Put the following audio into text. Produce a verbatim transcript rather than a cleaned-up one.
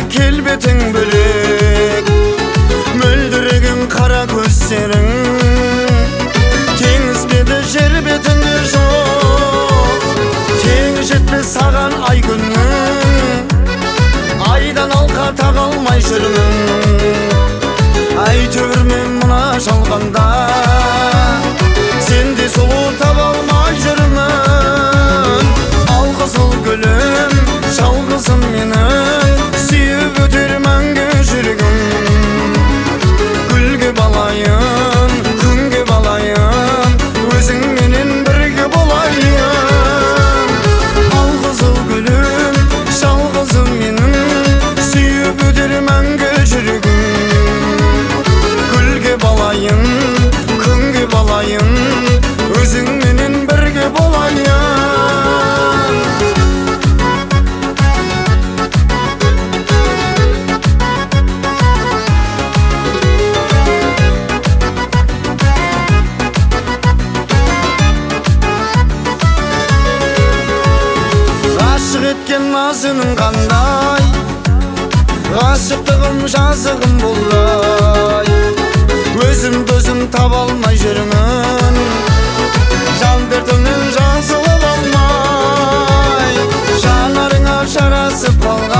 келбетің бөлек, мөлдіреген қара көздерің, теңіз беті жер бетінде жоқ. Тең жетпес саған ай күннің, айдан алқа таға алмай жүрмін. Әйтеуір мен мына жалғанда сенде сұлу таба алмай жүрмін. Алқызыл гүлім, жалғызым менің, сүйіп өтер мәңгі жүрегім. Гүлге балайын, күнге балайын, өзіңменен бірге болайын. Алқызыл гүлім, жалғызым менің, сүйіп өтер мәңгі жүрегім. Гүлге балайын, күнге балайын, өзіңменен бірге болайын. Ғашық еткен назының қандай, ғашықтығым жазығым болай. Өзімді өзім таба алмай жүрмін, жан дертімнен жазылып алмай. Жанарыңа жарасып қалған